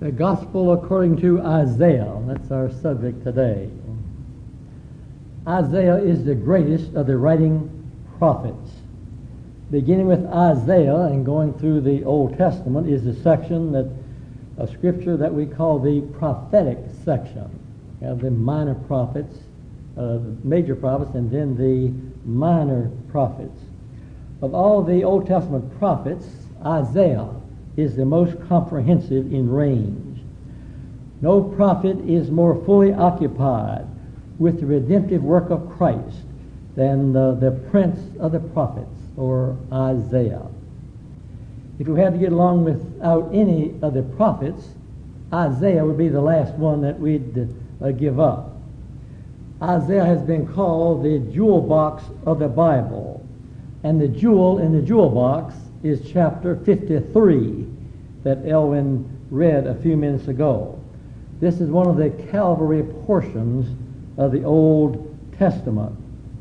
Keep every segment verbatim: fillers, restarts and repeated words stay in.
The Gospel according to Isaiah. That's our subject today. Isaiah is the greatest of the writing prophets. Beginning with Isaiah and going through the Old Testament is the section that of Scripture that we call the prophetic section. We have the minor prophets, uh, the major prophets, and then the minor prophets. Of all the Old Testament prophets, Isaiah is the most comprehensive in range. No prophet is more fully occupied with the redemptive work of Christ than the, the prince of the prophets, or Isaiah. If we had to get along without any of the prophets, Isaiah would be the last one that we'd uh, give up. Isaiah has been called the jewel box of the Bible, and the jewel in the jewel box is chapter fifty-three that Elwin read a few minutes ago. This is one of the Calvary portions of the Old Testament.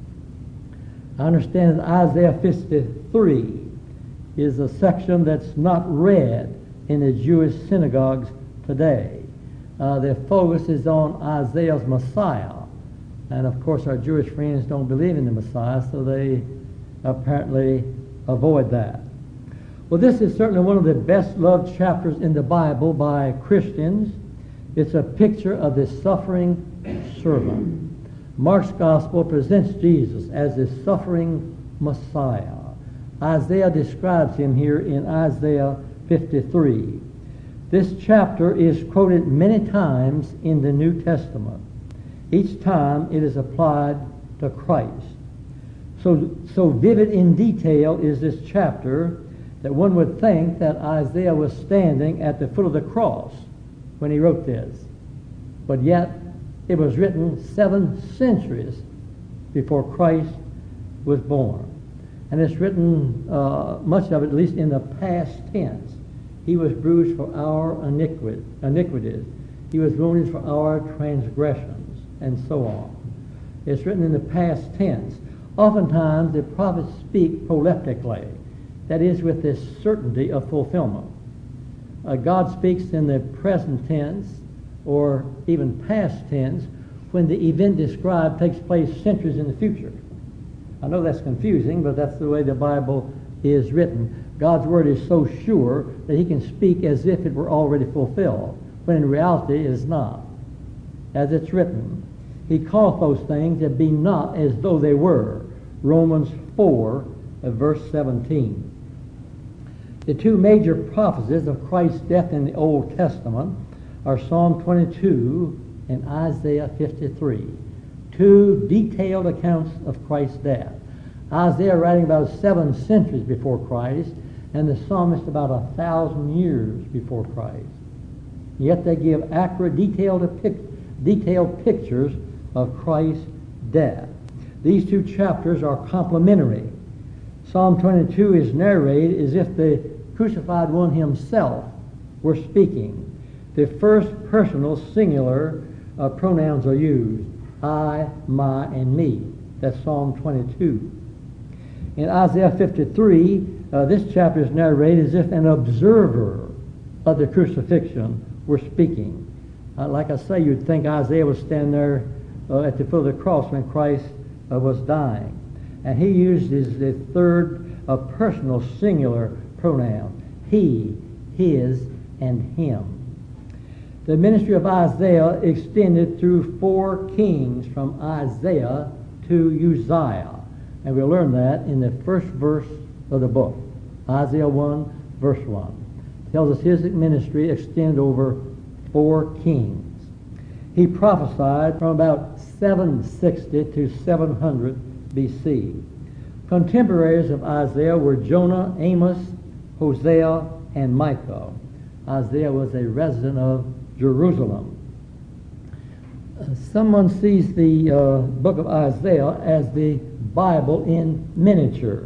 I understand that Isaiah fifty-three is a section that's not read in the Jewish synagogues today. Uh, their focus is on Isaiah's Messiah. And of course our Jewish friends don't believe in the Messiah, so they apparently avoid that. Well, this is certainly one of the best loved chapters in the Bible by Christians. It's a picture of the suffering servant. Mark's Gospel presents Jesus as the suffering Messiah. Isaiah describes him here in Isaiah fifty-three. This chapter is quoted many times in the New Testament. Each time it is applied to Christ. So, so vivid in detail is this chapter that one would think that Isaiah was standing at the foot of the cross when he wrote this. But yet, it was written seven centuries before Christ was born. And it's written, uh, much of it, at least in the past tense. He was bruised for our iniquities. He was wounded for our transgressions, and so on. It's written in the past tense. Oftentimes, the prophets speak proleptically. That is, with this certainty of fulfillment. Uh, God speaks in the present tense, or even past tense, when the event described takes place centuries in the future. I know that's confusing, but that's the way the Bible is written. God's Word is so sure that He can speak as if it were already fulfilled, when in reality it is not. As it's written, He calleth those things that be not as though they were. Romans four, uh, verse seventeen. The two major prophecies of Christ's death in the Old Testament are Psalm twenty-two and Isaiah fifty-three. Two detailed accounts of Christ's death. Isaiah writing about seven centuries before Christ, and the psalmist about a thousand years before Christ. Yet they give accurate, detailed, detailed pictures of Christ's death. These two chapters are complementary. Psalm twenty-two is narrated as if the crucified one himself were speaking. The first personal singular uh, pronouns are used. I, my, and me. That's Psalm twenty-two. In Isaiah fifty-three, uh, this chapter is narrated as if an observer of the crucifixion were speaking. Uh, like I say, you'd think Isaiah was standing there uh, at the foot of the cross when Christ uh, was dying. And he uses the third uh, personal singular pronoun. He, his, and him. The ministry of Isaiah extended through four kings from Isaiah to Uzziah. And we'll learn that in the first verse of the book. Isaiah one, verse one. It tells us his ministry extended over four kings. He prophesied from about seven sixty to seven hundred B C. Contemporaries of Isaiah were Jonah, Amos, Hosea, and Micah. Isaiah was a resident of Jerusalem. Uh, someone sees the uh, book of Isaiah as the Bible in miniature.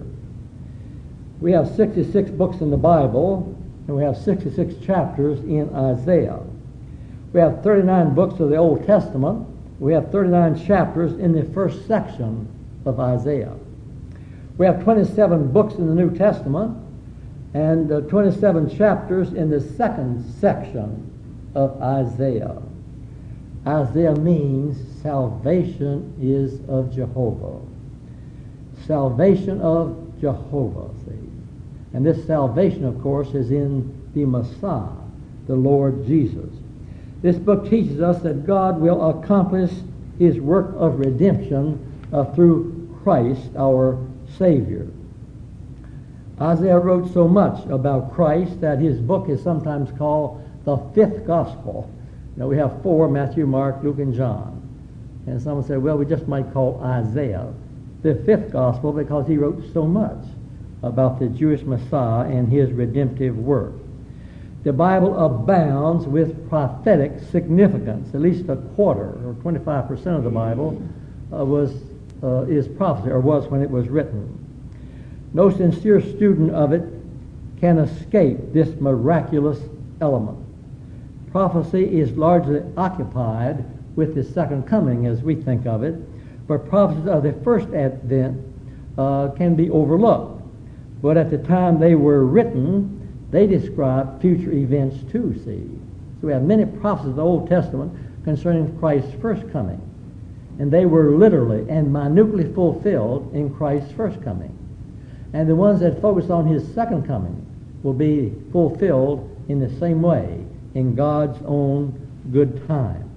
We have sixty-six books in the Bible, and we have sixty-six chapters in Isaiah. We have thirty-nine books of the Old Testament. We have thirty-nine chapters in the first section of Isaiah. We have twenty-seven books in the New Testament and uh, twenty-seven chapters in the second section of Isaiah. Isaiah means salvation is of Jehovah. Salvation of Jehovah, see. And this salvation, of course, is in the Messiah, the Lord Jesus. This book teaches us that God will accomplish his work of redemption uh, through Christ, our Savior. Isaiah wrote so much about Christ that his book is sometimes called the fifth gospel. Now we have four, Matthew, Mark, Luke, and John. And someone said, well, we just might call Isaiah the fifth gospel because he wrote so much about the Jewish Messiah and his redemptive work. The Bible abounds with prophetic significance. At least a quarter, or twenty-five percent of the Bible, uh, was uh, is prophecy, or was when it was written. No sincere student of it can escape this miraculous element. Prophecy is largely occupied with the second coming as we think of it, but prophecies of the first advent uh, can be overlooked. But at the time they were written, they describe future events too, see. So we have many prophecies of the Old Testament concerning Christ's first coming. And they were literally and minutely fulfilled in Christ's first coming. And the ones that focus on his second coming will be fulfilled in the same way in God's own good time.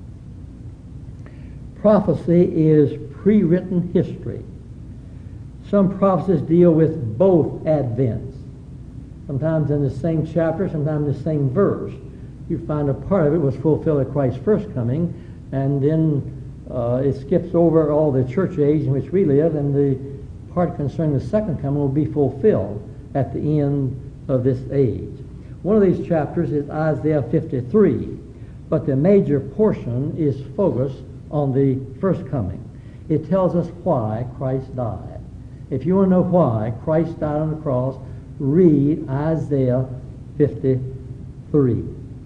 Prophecy is pre-written history. Some prophecies deal with both advents. Sometimes in the same chapter, sometimes in the same verse. You find a part of it was fulfilled at Christ's first coming, and then uh, it skips over all the church age in which we live, and the part concerning the second coming will be fulfilled at the end of this age. One of these chapters is Isaiah fifty-three, but the major portion is focused on the first coming. It tells us why Christ died. If you want to know why Christ died on the cross, read Isaiah fifty-three.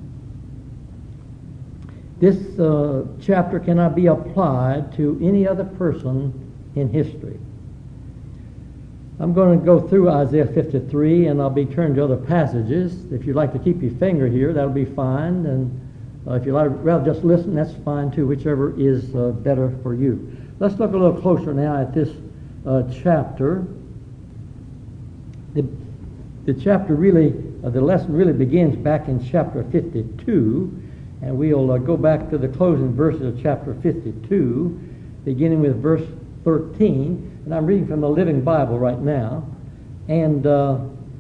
This uh, chapter cannot be applied to any other person in history. I'm going to go through Isaiah fifty-three, and I'll be turning to other passages. If you'd like to keep your finger here, that'll be fine. And uh, if you'd like, rather just listen, that's fine too, whichever is uh, better for you. Let's look a little closer now at this uh, chapter. The, the chapter really, uh, the lesson really begins back in chapter fifty-two, and we'll uh, go back to the closing verses of chapter fifty-two, beginning with verse thirteen. And I'm reading from the Living Bible right now. And uh,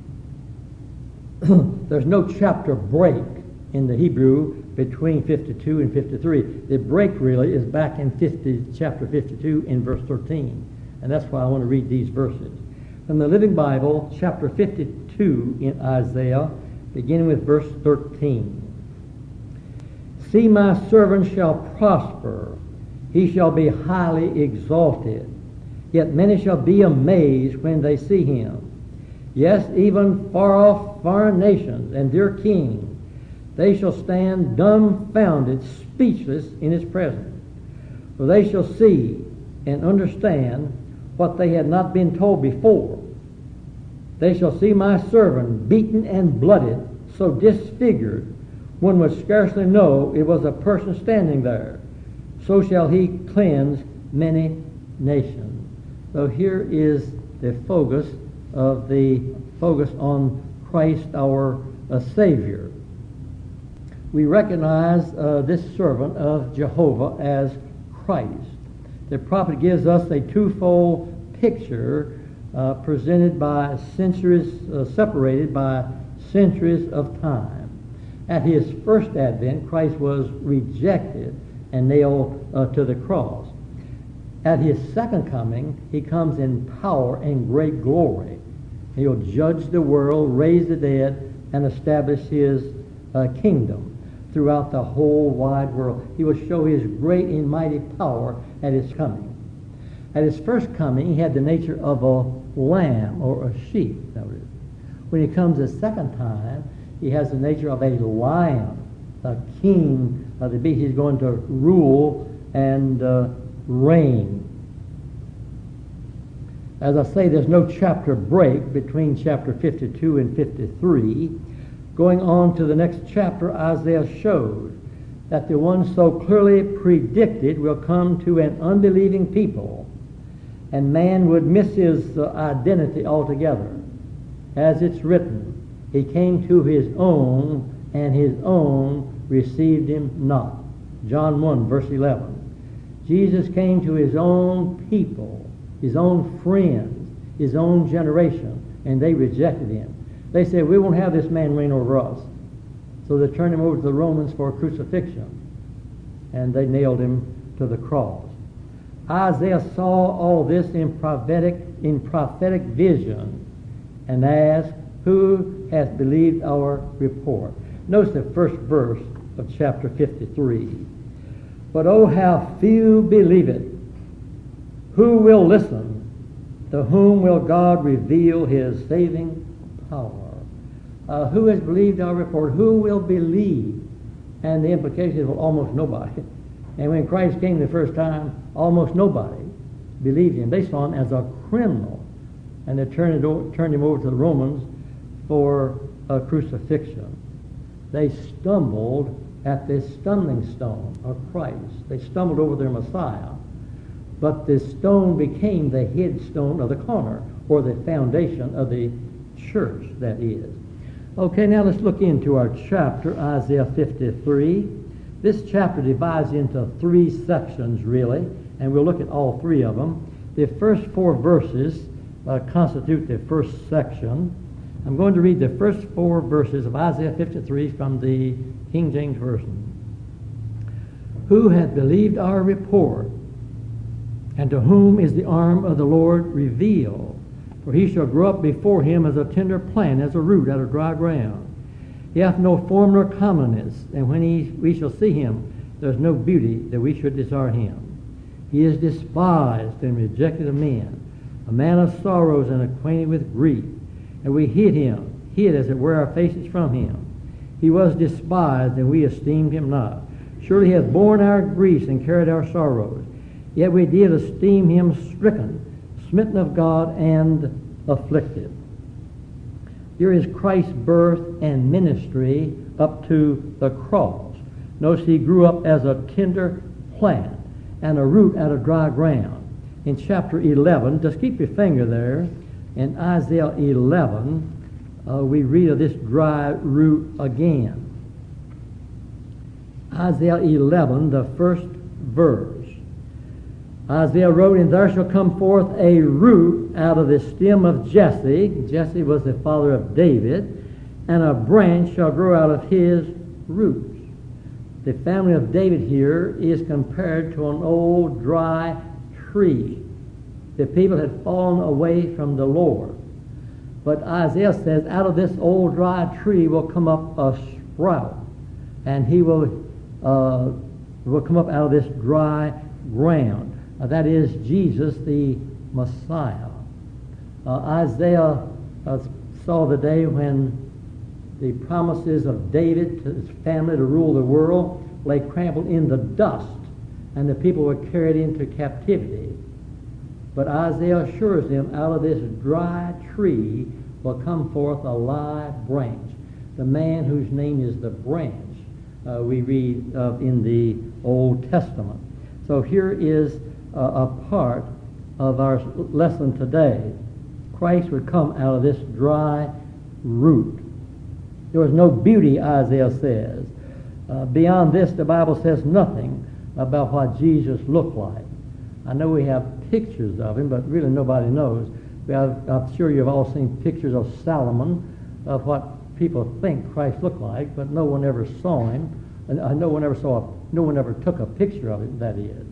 there's no chapter break in the Hebrew between fifty-two and fifty-three. The break really is back in fifty, chapter fifty-two in verse thirteen. And that's why I want to read these verses. From the Living Bible, chapter fifty-two in Isaiah, beginning with verse thirteen. See, my servant shall prosper. He shall be highly exalted. Yet many shall be amazed when they see him. Yes, even far off foreign nations and their king, they shall stand dumbfounded, speechless in his presence. For they shall see and understand what they had not been told before. They shall see my servant beaten and blooded, so disfigured, one would scarcely know it was a person standing there. So shall he cleanse many nations. So here is the focus of the focus on Christ our uh, Savior. We recognize uh, this servant of Jehovah as Christ. The prophet gives us a twofold picture uh, presented by centuries, uh, separated by centuries of time. At his first advent, Christ was rejected and nailed uh, to the cross. At his second coming, he comes in power and great glory. He'll judge the world, raise the dead, and establish his uh, kingdom throughout the whole wide world. He will show his great and mighty power at his coming. At his first coming, he had the nature of a lamb or a sheep. When he comes a second time, he has the nature of a lion, a king of the beast. He's going to rule and uh, reign. As I say, there's no chapter break between chapter fifty-two and fifty-three. Going on to the next chapter, Isaiah showed that the one so clearly predicted will come to an unbelieving people, and man would miss his uh, identity altogether. As it's written, he came to his own, and his own received him not. John one, verse eleven. Jesus came to his own people, his own friends, his own generation, and they rejected him. They said, we won't have this man reign over us. So they turned him over to the Romans for crucifixion, and they nailed him to the cross. Isaiah saw all this in prophetic, in prophetic vision and asked, who has believed our report? Notice the first verse of chapter fifty-three. But oh, how few believe it. Who will listen? To whom will God reveal his saving power? Uh, who has believed our report? Who will believe? And the implication is, well, almost nobody. And when Christ came the first time, almost nobody believed him. They saw him as a criminal, and they turned, it over, turned him over to the Romans for a crucifixion. They stumbled at this stumbling stone of Christ. They stumbled over their Messiah. But this stone became the headstone of the corner, or the foundation of the church, that is. Okay, now let's look into our chapter, Isaiah fifty-three. This chapter divides into three sections, really, and we'll look at all three of them. The first four verses uh, constitute the first section. I'm going to read the first four verses of Isaiah fifty-three from the King James Version. Who hath believed our report? And to whom is the arm of the Lord revealed? For he shall grow up before him as a tender plant, as a root out of dry ground. He hath no form nor comeliness, and when he, we shall see him, there is no beauty that we should desire him. He is despised and rejected of men, a man of sorrows and acquainted with grief. And we hid him, hid as it were our faces from him. He was despised, and we esteemed him not. Surely he hath borne our griefs and carried our sorrows. Yet we did esteem him stricken, smitten of God, and afflicted. Here is Christ's birth and ministry up to the cross. Notice he grew up as a tender plant and a root out of dry ground. In chapter eleven, just keep your finger there, in Isaiah eleven, uh, we read of this dry root again. Isaiah eleven, the first verse. Isaiah wrote, and there shall come forth a root out of the stem of Jesse. Jesse was the father of David. And a branch shall grow out of his roots. The family of David here is compared to an old dry tree. The people had fallen away from the Lord. But Isaiah says, out of this old dry tree will come up a sprout. And he will, uh, will come up out of this dry ground. Uh, that is Jesus, the Messiah. Uh, Isaiah uh, saw the day when the promises of David to his family to rule the world lay trampled in the dust, and the people were carried into captivity. But Isaiah assures them, out of this dry tree will come forth a live branch. The man whose name is the branch, uh, we read of in the Old Testament. So here is Uh, a part of our lesson today. Christ would come out of this dry root. There was no beauty, Isaiah says. Uh, beyond this, the Bible says nothing about what Jesus looked like. I know we have pictures of him, but really nobody knows. We have, I'm sure you've all seen pictures of Solomon, of what people think Christ looked like, but no one ever saw him. And uh, no one ever saw, a, no one ever took a picture of him, that is.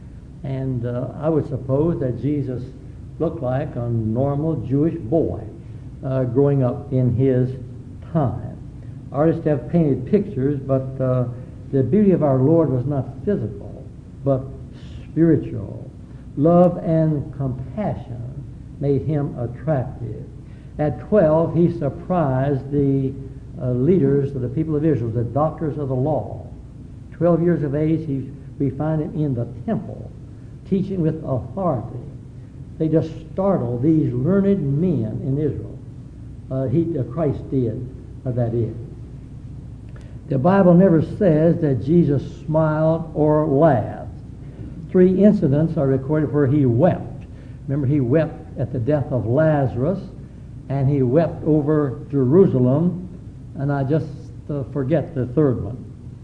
And uh, I would suppose that Jesus looked like a normal Jewish boy uh, growing up in his time. Artists have painted pictures, but uh, the beauty of our Lord was not physical, but spiritual. Love and compassion made him attractive. At twelve, he surprised the uh, leaders of the people of Israel, the doctors of the law. Twelve years of age, he, we find him in the temple, teaching with authority. They just startled these learned men in Israel. Uh, he, uh, Christ did, uh, that is. The Bible never says that Jesus smiled or laughed. Three incidents are recorded where he wept. Remember, he wept at the death of Lazarus, and he wept over Jerusalem, and I just uh, forget the third one.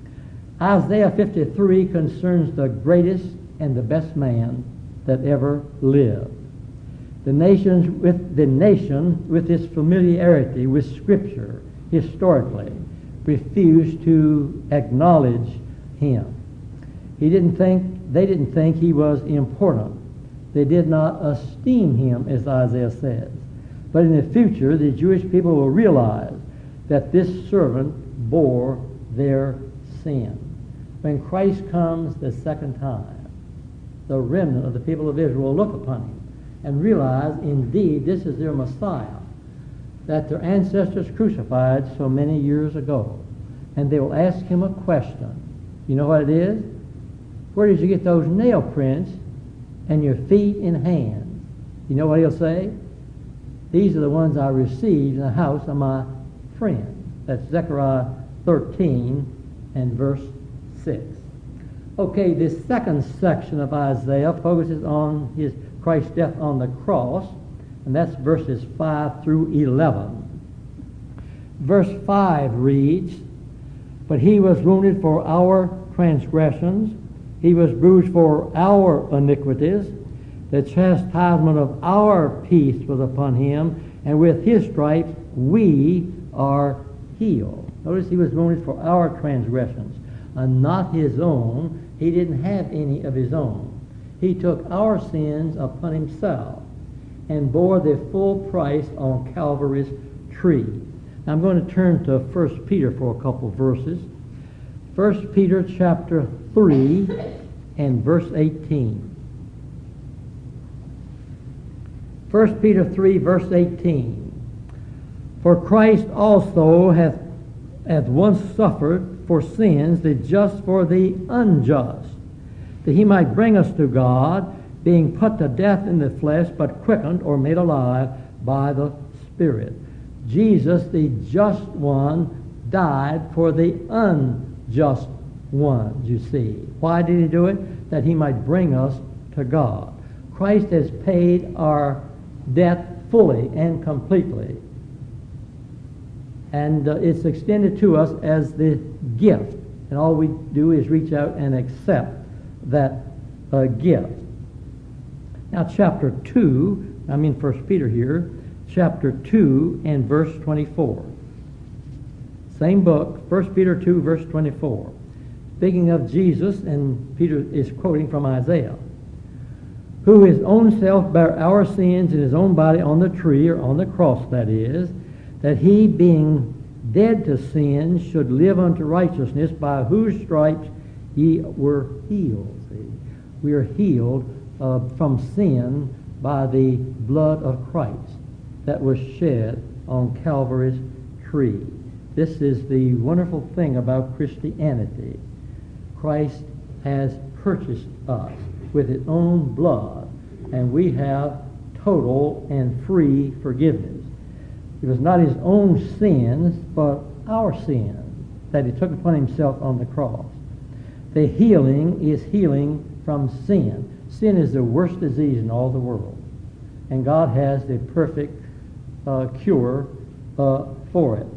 Isaiah fifty-three concerns the greatest and the best man that ever lived. The nations with the nation, with its familiarity with Scripture historically, refused to acknowledge him. He didn't think they didn't think he was important. They did not esteem him, as Isaiah says. But in the future, the Jewish people will realize that this servant bore their sin. When Christ comes the second time, the remnant of the people of Israel will look upon him and realize, indeed, this is their Messiah that their ancestors crucified so many years ago. And they will ask him a question. You know what it is? Where did you get those nail prints and your feet and hands? You know what he'll say? These are the ones I received in the house of my friend. That's Zechariah thirteen and verse six. Okay, this second section of Isaiah focuses on his Christ's death on the cross, and that's verses five through eleven. Verse five reads, "But he was wounded for our transgressions, he was bruised for our iniquities. The chastisement of our peace was upon him, and with his stripes we are healed." Notice he was wounded for our transgressions, and not his own. He didn't have any of his own. He took our sins upon himself and bore the full price on Calvary's tree. Now I'm going to turn to First Peter for a couple of verses. First Peter chapter three and verse eighteen. First Peter three, verse eighteen. "For Christ also hath, hath once suffered for sins, the just for the unjust, that he might bring us to God, being put to death in the flesh, but quickened or made alive by the Spirit." Jesus, the just one, died for the unjust ones, you see. Why did he do it? That he might bring us to God. Christ has paid our debt fully and completely. And uh, it's extended to us as the gift. And all we do is reach out and accept that uh, gift. Now chapter two, I mean First Peter here, chapter two and verse twenty-four. Same book, First Peter two, verse twenty-four. Speaking of Jesus, and Peter is quoting from Isaiah, "Who his own self bare our sins in his own body on the tree," or on the cross that is, "that he being dead to sin should live unto righteousness, by whose stripes ye were healed." See? We are healed uh, from sin by the blood of Christ that was shed on Calvary's tree. This is the wonderful thing about Christianity. Christ has purchased us with his own blood, and we have total and free forgiveness. It was not his own sins, but our sins that he took upon himself on the cross. The healing is healing from sin. Sin is the worst disease in all the world, and God has the perfect uh, cure uh, for it.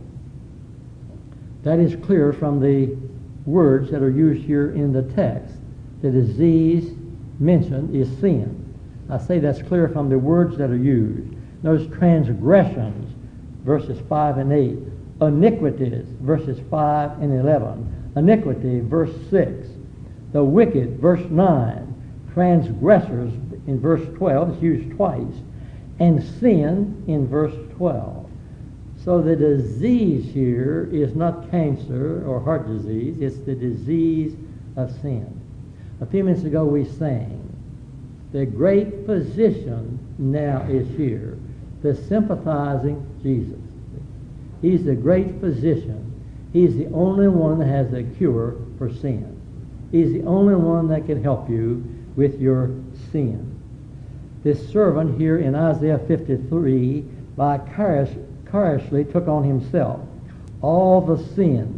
That is clear from the words that are used here in the text. The disease mentioned is sin. I say that's clear from the words that are used. Notice transgressions, verses five and eight. Iniquities, verses five and eleven. Iniquity, verse six. The wicked, verse nine. Transgressors, in verse twelve, it's used twice. And sin, in verse twelve. So the disease here is not cancer or heart disease, it's the disease of sin. A few minutes ago we sang, "The great physician now is here, the sympathizing Jesus." He's the great physician. He's the only one that has a cure for sin. He's the only one that can help you with your sin. This servant here in Isaiah fifty-three vicarious, vicariously took on himself all the sins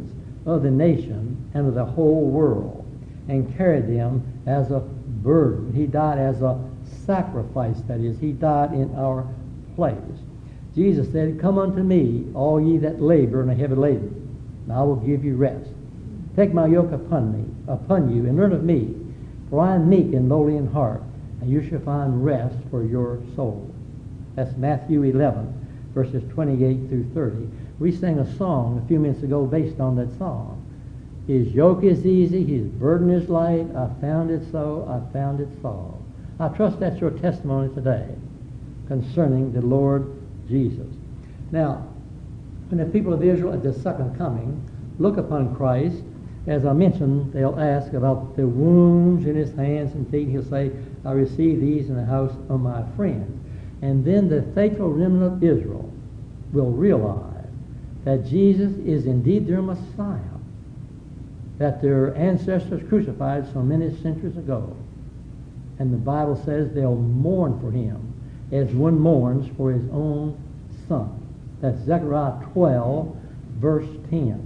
of the nation and of the whole world, and carried them as a burden. He died as a sacrifice, that is, he died in our place. Jesus said, "Come unto me, all ye that labor and are heavy laden, and I will give you rest. Take my yoke upon me, upon you, and learn of me, for I am meek and lowly in heart, and you shall find rest for your soul." That's Matthew eleven, verses twenty-eight through thirty. We sang a song a few minutes ago based on that song. His yoke is easy, his burden is light. I found it so, I found it so. I trust that's your testimony today concerning the Lord Jesus. Now, when the people of Israel at the second coming look upon Christ, as I mentioned, they'll ask about the wounds in his hands and feet. He'll say, "I received these in the house of my friend." And then the faithful remnant of Israel will realize that Jesus is indeed their Messiah, that their ancestors crucified so many centuries ago. And the Bible says they'll mourn for him as one mourns for his own son. That's Zechariah twelve, verse ten.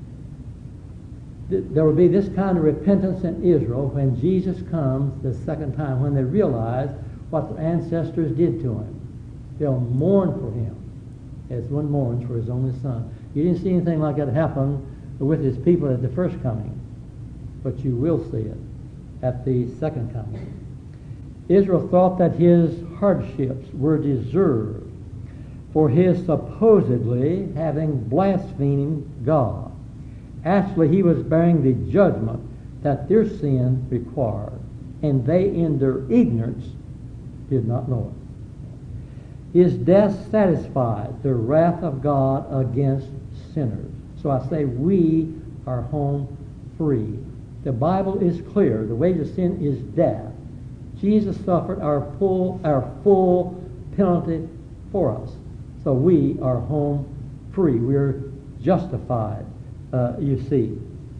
There will be this kind of repentance in Israel when Jesus comes the second time, when they realize what their ancestors did to him. They'll mourn for him as one mourns for his only son. You didn't see anything like that happen with his people at the first coming, but you will see it at the second coming. Israel thought that his hardships were deserved for his supposedly having blasphemed God. Actually, he was bearing the judgment that their sin required, and they in their ignorance did not know it. His death satisfied the wrath of God against sinners. So I say we are home free. The Bible is clear. The wages of sin is death. Jesus suffered our full, our full penalty for us. So we are home free. We are justified, uh, you see.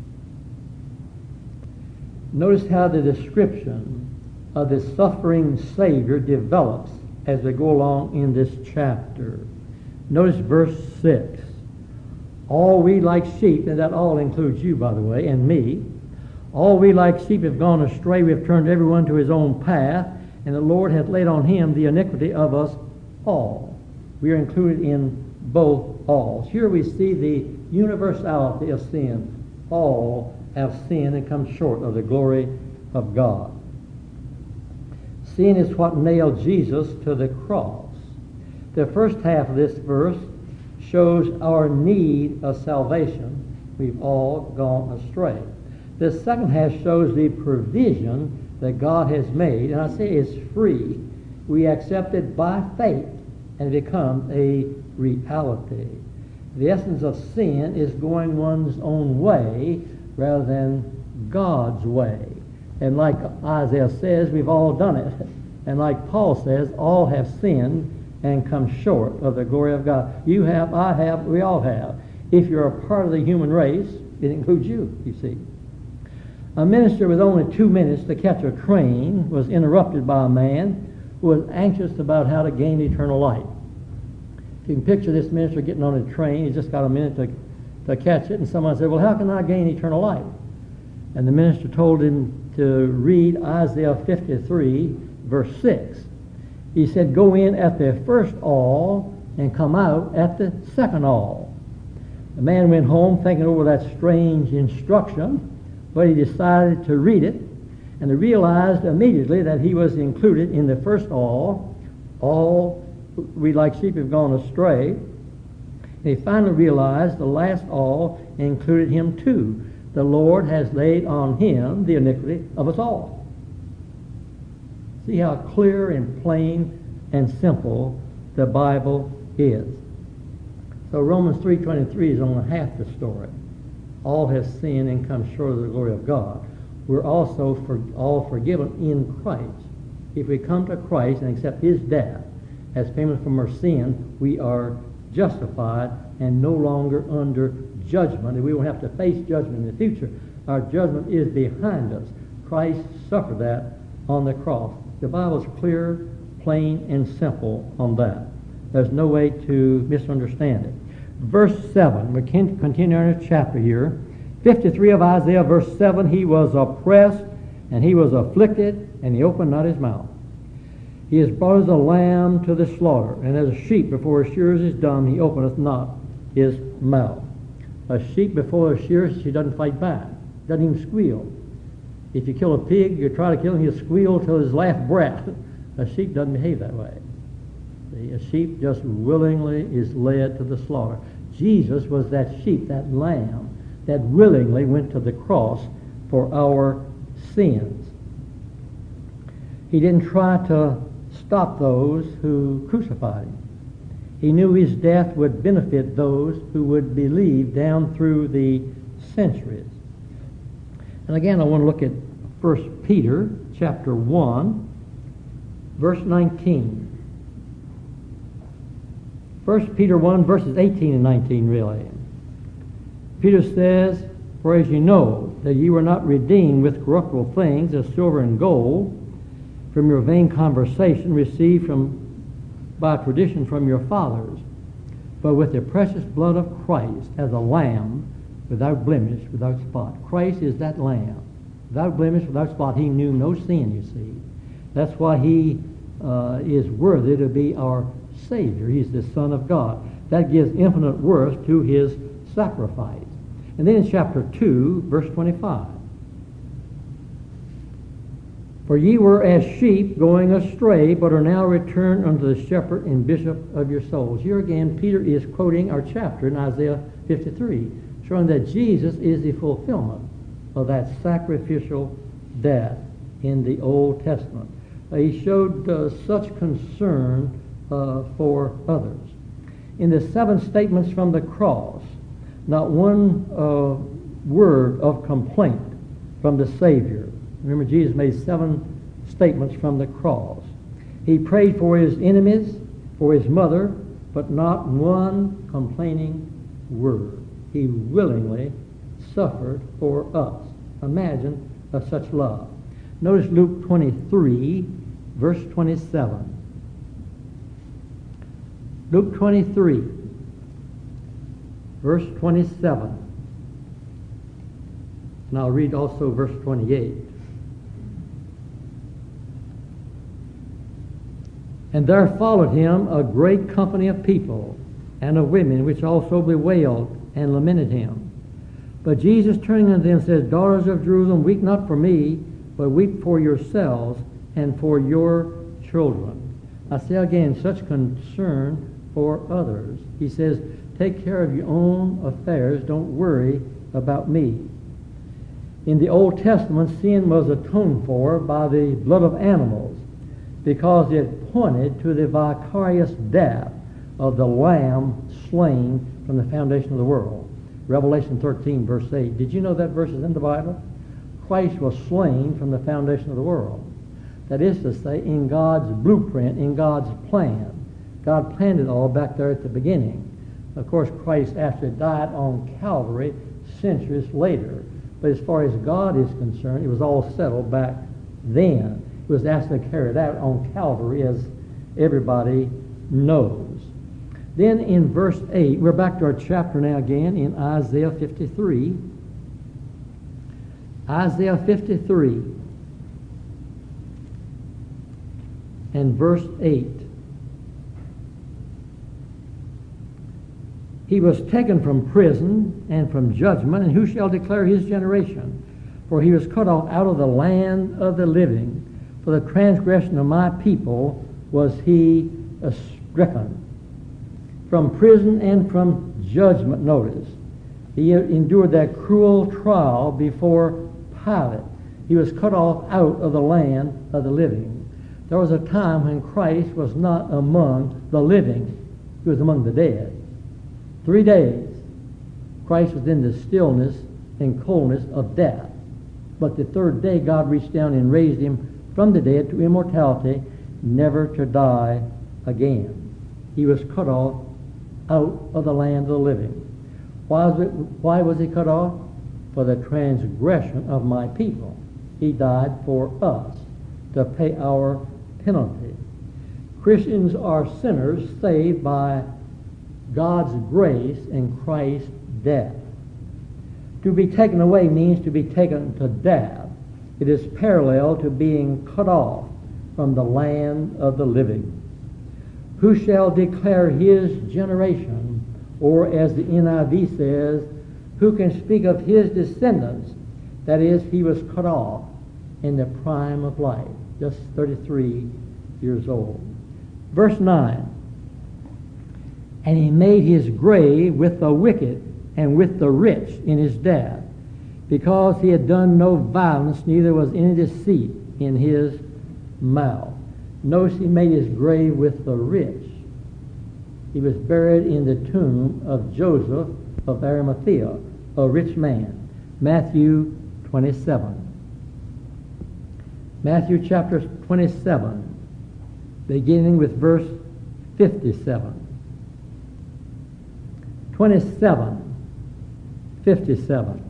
Notice how the description of the suffering Savior develops as we go along in this chapter. Notice verse six. All we like sheep, and that all includes you, by the way, and me. All we like sheep have gone astray. We have turned everyone to his own path, and the Lord hath laid on him the iniquity of us all. We are included in both alls. Here we see the universality of sin. All have sinned and come short of the glory of God. Sin is what nailed Jesus to the cross. The first half of this verse shows our need of salvation. We've all gone astray. The second half shows the provision that God has made, and I say it's free. We accept it by faith, and it becomes a reality. The essence of sin is going one's own way rather than God's way. And like Isaiah says, we've all done it. And like Paul says, all have sinned and come short of the glory of God. You have, I have, we all have. If you're a part of the human race, it includes you, you see. A minister with only two minutes to catch a train was interrupted by a man who was anxious about how to gain eternal life. You can picture this minister getting on a train. He's just got a minute to, to catch it, and someone said, "Well, how can I gain eternal life?" And the minister told him to read Isaiah fifty-three, verse six. He said, "Go in at the first all and come out at the second all." The man went home thinking over that strange instruction, but he decided to read it, and he realized immediately that he was included in the first all. All we like sheep have gone astray. And he finally realized the last all included him too. The Lord has laid on him the iniquity of us all. See how clear and plain and simple the Bible is. So Romans three twenty-three is only half the story. All have sinned and come short of the glory of God. We're also for, all forgiven in Christ. If we come to Christ and accept his death as payment for our sin, we are justified and no longer under judgment, and we won't have to face judgment in the future. Our judgment is behind us. Christ suffered that on the cross. The Bible is clear, plain, and simple on that. There's no way to misunderstand it. Verse seven, we can continue our chapter here, fifty-three of Isaiah, verse seven, he was oppressed, and he was afflicted, and he opened not his mouth. He is brought as a lamb to the slaughter, and as a sheep before his shearers is dumb, he openeth not his mouth. A sheep before her shearers, she doesn't fight back, doesn't even squeal. If you kill a pig, you try to kill him, he'll squeal till his last breath. A sheep doesn't behave that way. See, a sheep just willingly is led to the slaughter. Jesus was that sheep, that lamb, that willingly went to the cross for our sins. He didn't try to stop those who crucified him. He knew his death would benefit those who would believe down through the centuries. And again, I want to look at First Peter chapter one, verse nineteen. First Peter one, verses eighteen and nineteen, really. Peter says, "For as you know that ye were not redeemed with corruptible things, as silver and gold, from your vain conversation received from by tradition from your fathers, but with the precious blood of Christ as a lamb without blemish, without spot." Christ is that lamb, without blemish, without spot. He knew no sin, you see. That's why he uh, is worthy to be our Savior. He's the Son of God. That gives infinite worth to his sacrifice. And then in chapter two, verse twenty-five. "For ye were as sheep going astray, but are now returned unto the shepherd and bishop of your souls." Here again, Peter is quoting our chapter in Isaiah fifty-three, showing that Jesus is the fulfillment of that sacrificial death in the Old Testament. Uh, he showed uh, such concern uh, for others. In the seven statements from the cross, not one uh, word of complaint from the Savior. Remember, Jesus made seven statements from the cross. He prayed for his enemies, for his mother, but not one complaining word. He willingly suffered for us. Imagine uh, such love. Notice Luke twenty-three, verse twenty-seven. Luke twenty-three, verse twenty-seven. And I'll read also verse twenty-eight. "And there followed him a great company of people and of women, which also bewailed and lamented him. But Jesus turning unto them says, Daughters of Jerusalem, weep not for me, but weep for yourselves and for your children." I say again, such concern for others. He says, take care of your own affairs. Don't worry about me. In the Old Testament, sin was atoned for by the blood of animals because it pointed to the vicarious death of the Lamb slain from the foundation of the world. Revelation thirteen, verse eight. Did you know that verse is in the Bible? Christ was slain from the foundation of the world. That is to say, in God's blueprint, in God's plan. God planned it all back there at the beginning. Of course, Christ actually died on Calvary centuries later. But as far as God is concerned, it was all settled back then. It was actually carried out on Calvary, as everybody knows. Then in verse eight, we're back to our chapter now again in Isaiah fifty-three. Isaiah fifty-three and verse eight. "He was taken from prison and from judgment, and who shall declare his generation? For he was cut off out of the land of the living. For the transgression of my people was he stricken." From prison and from judgment, notice. He endured that cruel trial before Pilate. He was cut off out of the land of the living. There was a time when Christ was not among the living. He was among the dead. Three days, Christ was in the stillness and coldness of death. But the third day, God reached down and raised him from the dead to immortality, never to die again. He was cut off out of the land of the living. Why was it, why was he cut off? For the transgression of my people. He died for us to pay our penalty. Christians are sinners saved by God's grace and Christ's death. To be taken away means to be taken to death. It is parallel to being cut off from the land of the living. Who shall declare his generation? Or as the N I V says, who can speak of his descendants? That is, he was cut off in the prime of life, just thirty-three years old. Verse nine, and he made his grave with the wicked and with the rich in his death, because he had done no violence, neither was any deceit in his mouth. Notice he made his grave with the rich. He was buried in the tomb of Joseph of Arimathea, a rich man. Matthew twenty-seven. Matthew chapter twenty-seven, beginning with verse fifty-seven. twenty-seven, fifty-seven.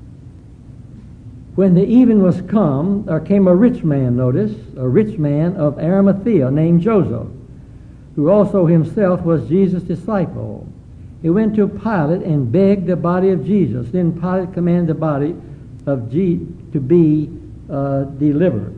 When the even was come, there came a rich man, notice, a rich man of Arimathea named Joseph, who also himself was Jesus' disciple. He went to Pilate and begged the body of Jesus. Then Pilate commanded the body of Jesus to be uh, delivered.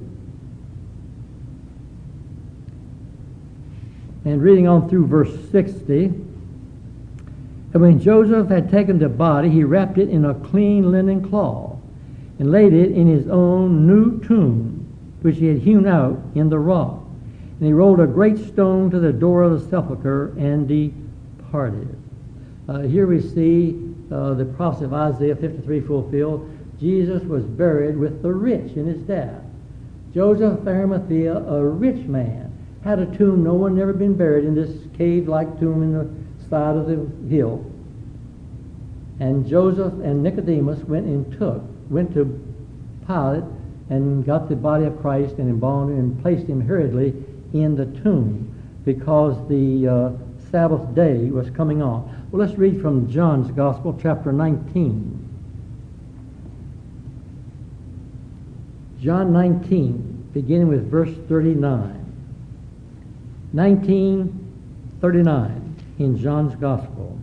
And reading on through verse sixty, and when Joseph had taken the body, he wrapped it in a clean linen cloth and laid it in his own new tomb, which he had hewn out in the rock. And he rolled a great stone to the door of the sepulchre and departed. Uh, here we see uh, the prophecy of Isaiah fifty-three fulfilled. Jesus was buried with the rich in his death. Joseph of Arimathea, a rich man, had a tomb. No one had ever been buried in this cave-like tomb in the side of the hill. And Joseph and Nicodemus went and took, went to Pilate and got the body of Christ and embalmed him and placed him hurriedly in the tomb because the uh, Sabbath day was coming on. Well, let's read from John's Gospel, chapter nineteen. John nineteen, beginning with verse thirty-nine. nineteen thirty-nine in John's Gospel.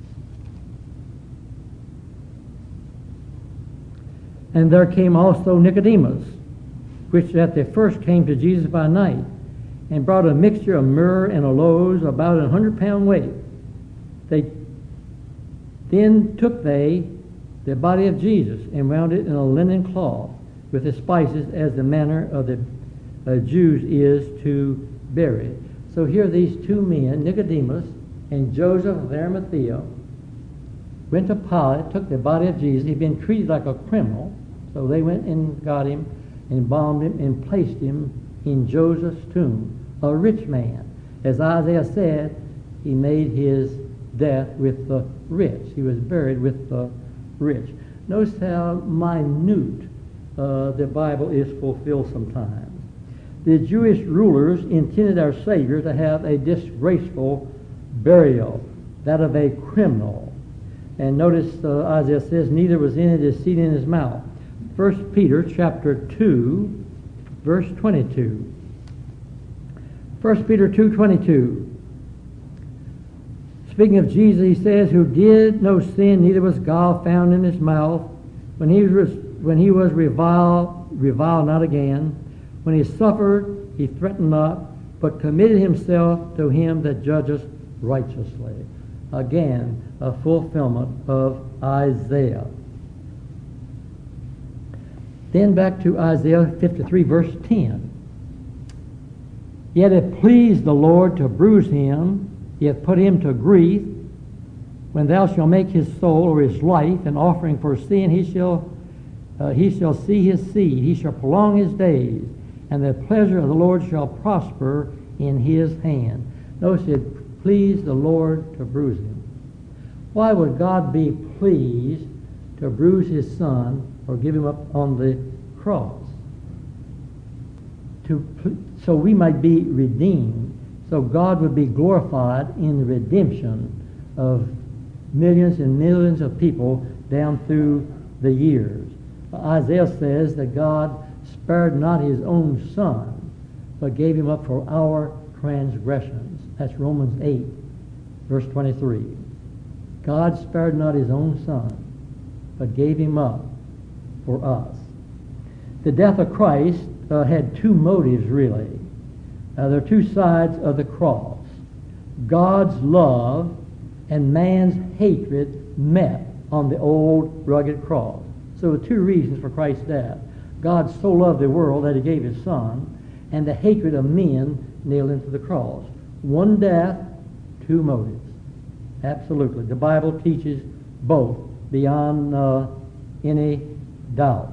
And there came also Nicodemus, which at the first came to Jesus by night, and brought a mixture of myrrh and aloes, about an hundred pound weight. They then took they the body of Jesus and wound it in a linen cloth with the spices, as the manner of the uh, Jews is to bury it. So here these two men, Nicodemus and Joseph of Arimathea, went to Pilate, took the body of Jesus. He'd been treated like a criminal, so they went and got him, embalmed him, and placed him in Joseph's tomb. A rich man. As Isaiah said, he made his death with the rich. He was buried with the rich. Notice how minute uh, the Bible is fulfilled sometimes. The Jewish rulers intended our Savior to have a disgraceful burial, that of a criminal. And notice uh, Isaiah says, neither was any deceit in his mouth. First Peter chapter two, verse twenty-two. First Peter two twenty-two. Speaking of Jesus, he says, who did no sin, neither was gall found in his mouth. When he was when he was reviled, reviled not again. When he suffered, he threatened not, but committed himself to him that judgeth righteously. Again, a fulfillment of Isaiah. Then back to Isaiah fifty-three, verse ten. Yet it pleased the Lord to bruise him, he hath put him to grief. When thou shalt make his soul or his life an offering for sin, he shall uh, he shall see his seed, he shall prolong his days, and the pleasure of the Lord shall prosper in his hand. Notice it pleased the Lord to bruise him. Why would God be pleased to bruise his son or give him up on the cross? To, so we might be redeemed, so God would be glorified in the redemption of millions and millions of people down through the years. Isaiah says that God spared not his own son, but gave him up for our transgressions. That's Romans eight, verse twenty-three. God spared not his own son, but gave him up for us. The death of Christ uh, had two motives, really. Uh, there are two sides of the cross. God's love and man's hatred met on the old rugged cross. So there were two reasons for Christ's death. God so loved the world that he gave his Son, and the hatred of men nailed him to the cross. One death, two motives. Absolutely. The Bible teaches both beyond uh, any doubt.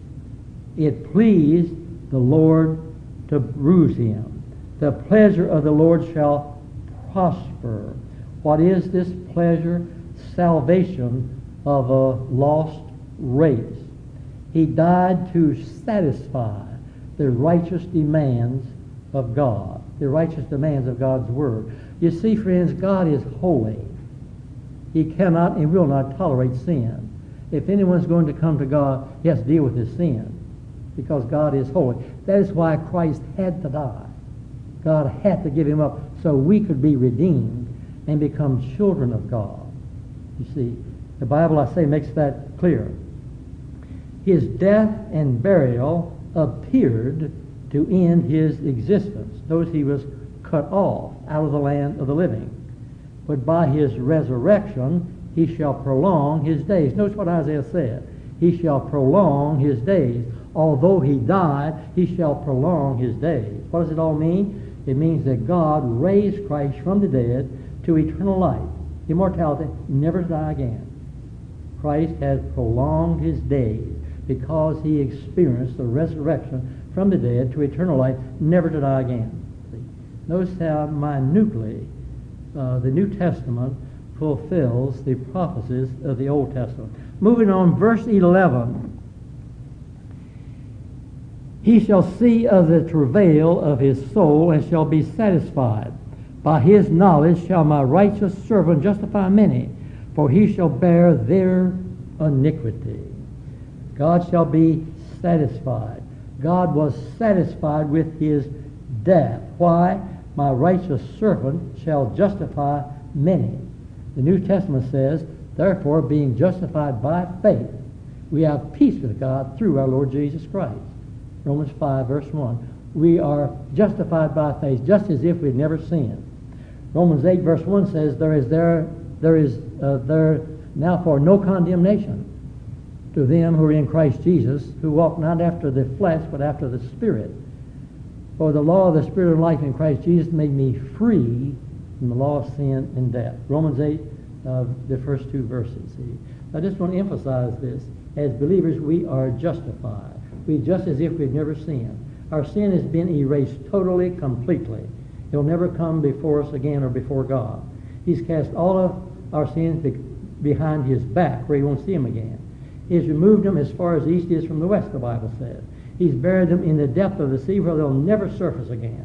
It pleased the Lord to bruise him. The pleasure of the Lord shall prosper. What is this pleasure? Salvation of a lost race. He died to satisfy the righteous demands of God, the righteous demands of God's Word. You see, friends, God is holy. He cannot and will not tolerate sin. If anyone's going to come to God, he has to deal with his sin, because God is holy. That is why Christ had to die. God had to give him up so we could be redeemed and become children of God. You see, the Bible, I say, makes that clear. His death and burial appeared to end his existence. Notice he was cut off out of the land of the living. But by his resurrection, he shall prolong his days. Notice what Isaiah said. He shall prolong his days. Although he died, he shall prolong his days. What does it all mean? It means that God raised Christ from the dead to eternal life, immortality, never to die again. Christ has prolonged his days because he experienced the resurrection from the dead to eternal life, never to die again. See? Notice how minutely uh, the New Testament fulfills the prophecies of the Old Testament. Moving on, verse eleven. He shall see of the travail of his soul and shall be satisfied. By his knowledge shall my righteous servant justify many, for he shall bear their iniquity. God shall be satisfied. God was satisfied with his death. Why? My righteous servant shall justify many. The New Testament says, therefore, being justified by faith, we have peace with God through our Lord Jesus Christ. Romans five, verse one. We are justified by faith, just as if we'd never sinned. Romans eight, verse one says, there is there there is uh, there now for no condemnation to them who are in Christ Jesus, who walk not after the flesh, but after the Spirit. For the law of the Spirit of life in Christ Jesus made me free from the law of sin and death. Romans eight, uh, the first two verses. See? I just want to emphasize this. As believers, we are justified. We just as if we'd never sinned. Our sin has been erased totally, completely. It'll never come before us again or before God. He's cast all of our sins be- behind his back, where he won't see them again. He's removed them as far as the east is from the west, the Bible says. He's buried them in the depth of the sea, where they'll never surface again.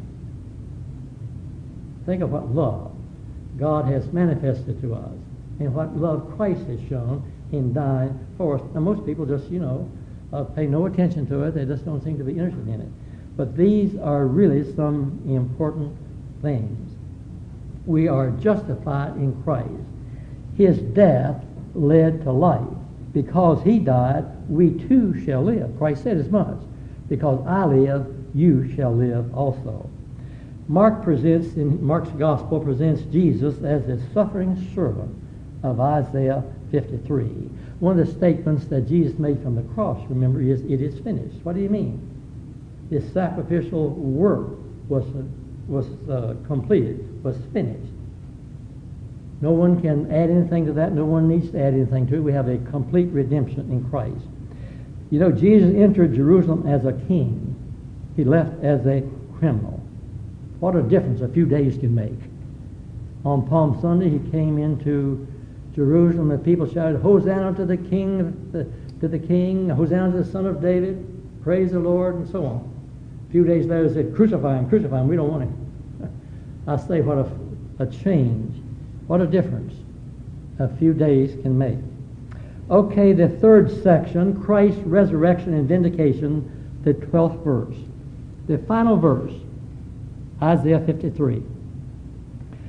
Think of what love God has manifested to us, and what love Christ has shown in dying for us. Now, most people just, you know, uh, pay no attention to it. They just don't seem to be interested in it. But these are really some important things. We are justified in Christ. His death led to life. Because he died, we too shall live. Christ said as much. Because I live, you shall live also. Mark presents, in Mark's gospel, presents Jesus as the suffering servant of Isaiah fifty-three. One of the statements that Jesus made from the cross, remember, is, it is finished. What do you mean? His sacrificial work was, uh, was uh, completed, was finished. No one can add anything to that. No one needs to add anything to it. We have a complete redemption in Christ. You know, Jesus entered Jerusalem as a king. He left as a criminal. What a difference a few days can make. On Palm Sunday, he came into Jerusalem. The people shouted, Hosanna to the King, the, to the King, Hosanna to the Son of David, praise the Lord, and so on. A few days later, they said, crucify him, crucify him, we don't want him. I say, what a, a change. What a difference a few days can make. Okay, the third section, Christ's resurrection and vindication, the twelfth verse. The final verse, Isaiah fifty-three.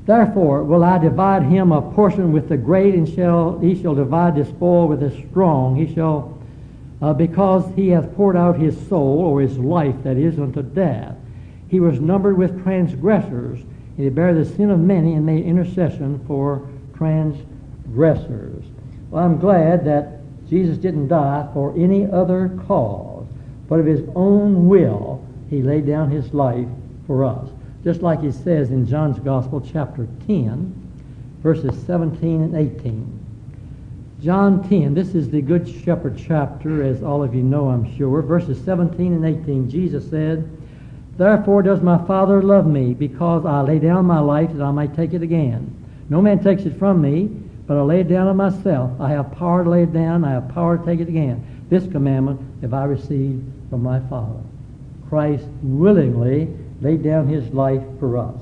Therefore will I divide him a portion with the great, and shall he shall divide the spoil with the strong. He shall, uh, because he hath poured out his soul, or his life, that is, unto death. He was numbered with transgressors, and he bare the sin of many, and made intercession for transgressors. Well, I'm glad that Jesus didn't die for any other cause, but of his own will he laid down his life for us. Just like he says in John's Gospel, chapter ten, verses seventeen and eighteen. John ten, this is the Good Shepherd chapter, as all of you know, I'm sure. Verses seventeen and eighteen, Jesus said, Therefore does my Father love me, because I lay down my life that I might take it again. No man takes it from me, but I lay it down of myself. I have power to lay it down, I have power to take it again. This commandment have I received from my Father. Christ willingly laid down his life for us.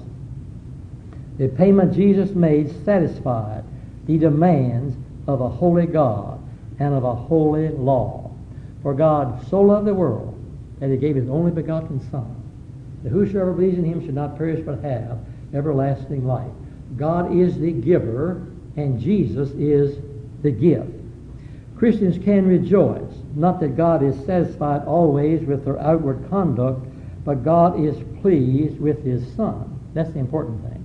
The payment Jesus made satisfied the demands of a holy God and of a holy law. For God so loved the world that he gave his only begotten Son, that whosoever believes in him should not perish but have everlasting life. God is the giver, and Jesus is the gift. Christians can rejoice, not that God is satisfied always with their outward conduct, but God is pleased with his Son. That's the important thing.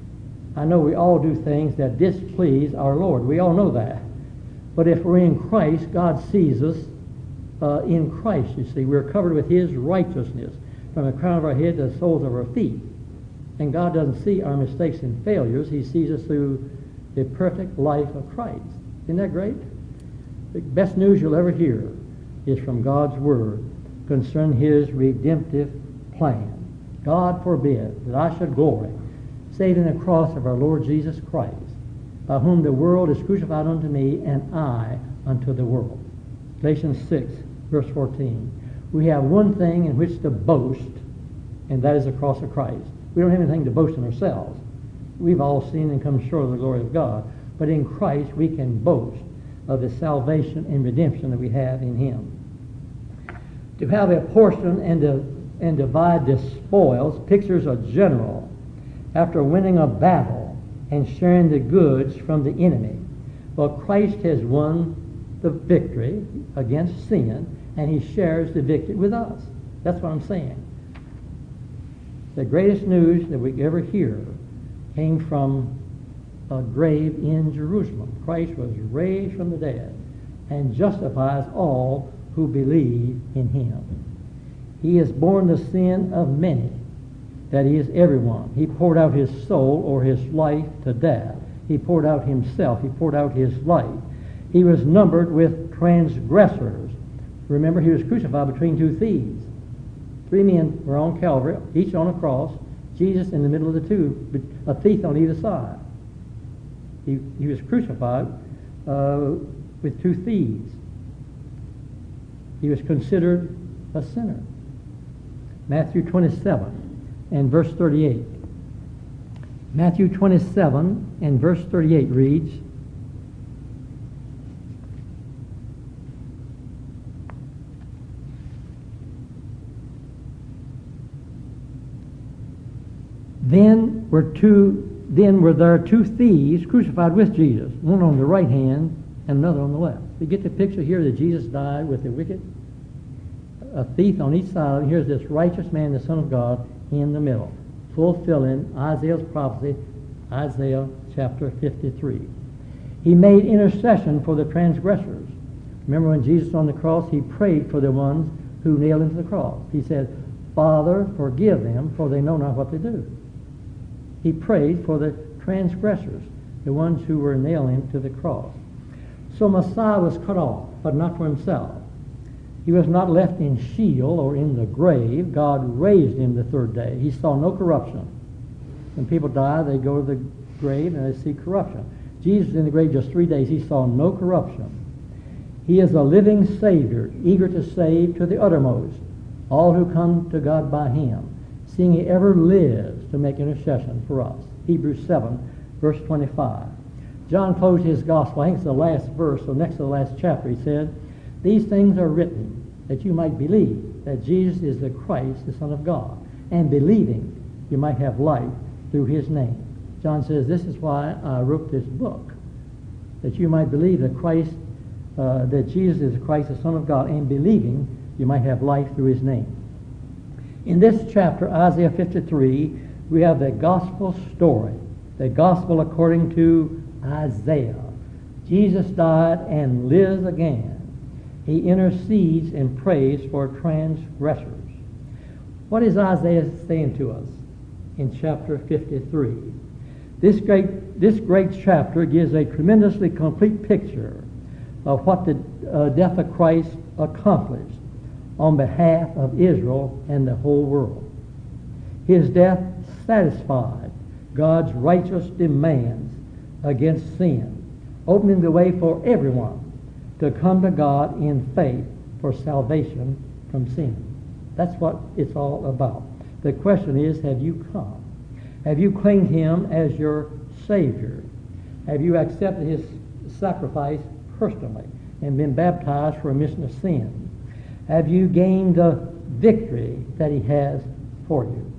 I know we all do things that displease our Lord. We all know that. But if we're in Christ, God sees us uh, in Christ, you see. We're covered with his righteousness from the crown of our head to the soles of our feet. And God doesn't see our mistakes and failures. He sees us through the perfect life of Christ. Isn't that great? The best news you'll ever hear is from God's Word concerning his redemptive plan. God forbid that I should glory save in the cross of our Lord Jesus Christ, by whom the world is crucified unto me, and I unto the world. Galatians six, verse fourteen. We have one thing in which to boast, and that is the cross of Christ. We don't have anything to boast in ourselves. We've all sinned and come short of the glory of God. But in Christ we can boast of the salvation and redemption that we have in him. To have a portion and to and divide the spoils pictures a general after winning a battle and sharing the goods from the enemy. Well, Christ has won the victory against sin, and he shares the victory with us. That's what I'm saying. The greatest news that we ever hear came from a grave in Jerusalem. Christ was raised from the dead and justifies all who believe in him. He has borne the sin of many, that is, everyone. He poured out his soul, or his life, to death. He poured out himself. He poured out his life. He was numbered with transgressors. Remember, he was crucified between two thieves. Three men were on Calvary, each on a cross. Jesus in the middle of the two, a thief on either side. He, he was crucified uh, with two thieves. He was considered a sinner. Matthew twenty-seven and verse thirty-eight. Matthew twenty-seven and verse thirty-eight reads, Then were two then were there two thieves crucified with Jesus, one on the right hand and another on the left. You get the picture here that Jesus died with the wicked, a thief on each side, and here's this righteous man, the Son of God, in the middle, fulfilling Isaiah's prophecy, Isaiah chapter fifty-three. He made intercession for the transgressors. Remember when Jesus on the cross, he prayed for the ones who nailed him to the cross. He said, Father, forgive them, for they know not what they do. He prayed for the transgressors, the ones who were nailing him to the cross. So Messiah was cut off, but not for himself. He was not left in Sheol or in the grave. God raised him the third day. He saw no corruption. When people die, they go to the grave and they see corruption. Jesus in the grave just three days. He saw no corruption. He is a living Savior, eager to save to the uttermost all who come to God by him, seeing he ever lives to make intercession for us. Hebrews seven, verse twenty-five. John closed his gospel, I think it's the last verse, so next to the last chapter, he said, These things are written that you might believe that Jesus is the Christ, the Son of God, and believing you might have life through his name. John says, this is why I wrote this book, that you might believe that Christ, uh, that Jesus is Christ, the Son of God, and believing you might have life through his name. In this chapter, Isaiah fifty-three, we have the gospel story, the gospel according to Isaiah. Jesus died and lives again. He intercedes and prays for transgressors. What is Isaiah saying to us in chapter fifty-three? This great, this great chapter gives a tremendously complete picture of what the uh, death of Christ accomplished on behalf of Israel and the whole world. His death satisfied God's righteous demands against sin, opening the way for everyone to come to God in faith for salvation from sin. That's what it's all about. The question is, have you come? Have you claimed him as your Savior? Have you accepted his sacrifice personally and been baptized for remission of sin? Have you gained the victory that he has for you?